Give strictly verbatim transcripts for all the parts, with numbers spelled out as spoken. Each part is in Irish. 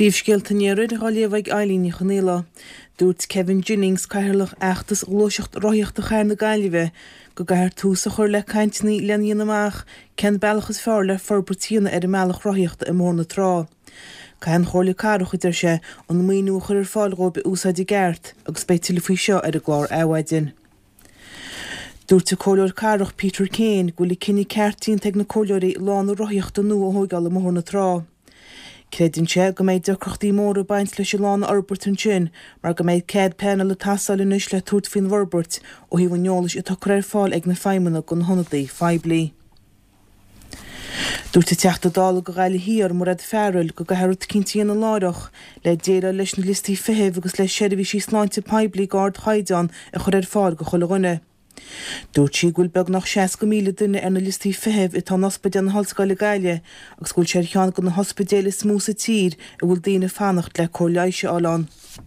Príomhscéalta néaróid a gáilíomh Eileen Chonéla. Dúirt Kevin Jennings caithfearlach eachtas glóiseacht roiíochta chair na Gaillimhe go gaithear tús a chur le caintní leanaíon amach ceann bealachas fearr le forbratíonna ar a mealach roiíochta i mór na trá. Caithfean chomhairle carach idir sé an míonú chur ar fáil go be úsáid i gceart agus beidh faoi seo ar a glár áhaidein. Dúirt a cóileoir carach Peter Kane go le cinní ceartín teag na cóileoirí lán roiíochta nua a thógáil i mór na trá. Credin sé go méid decrochtaí mór a baint leis lána Arbert an sin, mar go méid céad penna le tasáil inis le tuairt fin Robert ó hí bhainneolalas i tucar ar fáil ag na feimimena gon honadaí feibli. Dúirt a teachta dála go gaile híar mar ad fearil go gathearút cintíana na láireach le déire leis na listí fitheh agus le seirbhí sí sláinte peibli gard haidan a chur ar fáil go chola gunne. Dúirt sí gúil beag nach seaas go míle duine ar na listí fitheh i tá hospidéal na hallscoile Gaile agus gúil sé cheann go na hospidéal is smúsa tír a bhfuil daoine fannacht le cóirleise álan.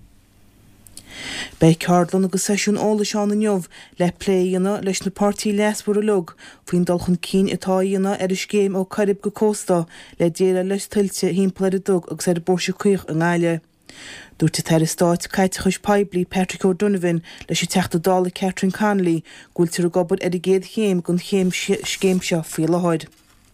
Bei ceardlan agus seisiún óla seán na neamh le pléíonna leis na pártaí leasbúr a lug faoin dulchan cín atáíonna ar is céim ó Carib go Costa le déire leis tuilte hímpla a dug agus ar bórse chuoch an Gaile. Dúirt a teir stáit caitechas peibli Patrick O'Donovan leis i teachta dála Catherine Connolly gúil tir a gobod ar a géad chéim gon chéim scéim seo faoi leáid.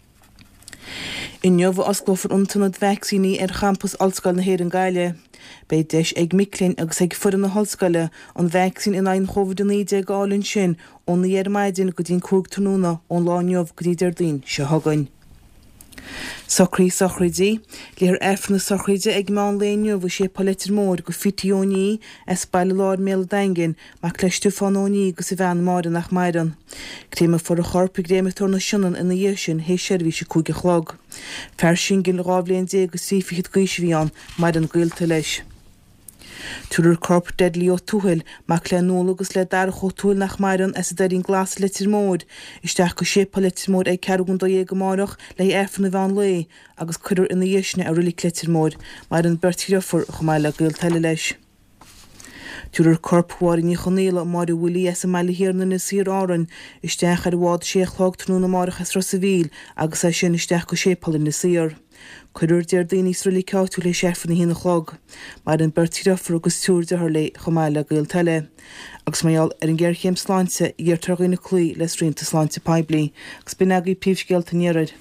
I neamh osclófar untanad vaccíní ar campus Allscoil na Héir an Gaile. Bei deis ag miclín agus ag furan na hallscoile an vaccín in ein chovid an níide gáilinn sin ón na dhearmaidin go dtín cúg tanúna ón láneamh go dtí dardín se hagainn. Socrí sochraidí, léir efna sochraide ag meán léniu bhú sé paletir mór go fitióní as baile láir méle daingin má cleistu fanóní go sa bhean máda nach maidan. Gréime for a chorpa gréime torna sinan ina dhé sin hé seirbhí se cúige chlog. Fer sin gin rábléon dé go sífichid gaisbhíán maidan gailta leis. Tuair corp deadlí ó túhail mac le nóla agus le dar cho túil nach maidan as a darín glas litir mód, isteach go sé litir mód ag cearún do dhé go márach le efna bhean le agus chuidir ina dhéisne a rulik litir mód, mar an bertíreafar go mai le gail teile leis. Tuair corp huair ní chonéla mar a bhfuilí as a meile hiarna na sír áran, isteach ar bhád sé chlogtanú na marachas Rosavíl agus é sin isteach go sépalin na sír. Cuidir dear daoine srúlaí ceáú le sefanna hína chlog, mar an bertíreafar agus túr de thar le chomáile gail teile. Agus maiall ar an ggéir chéim sláinte i ggéir targaí na clí le sríanta sláinte peibli, agus bin agaí príomhscéalta néaróid.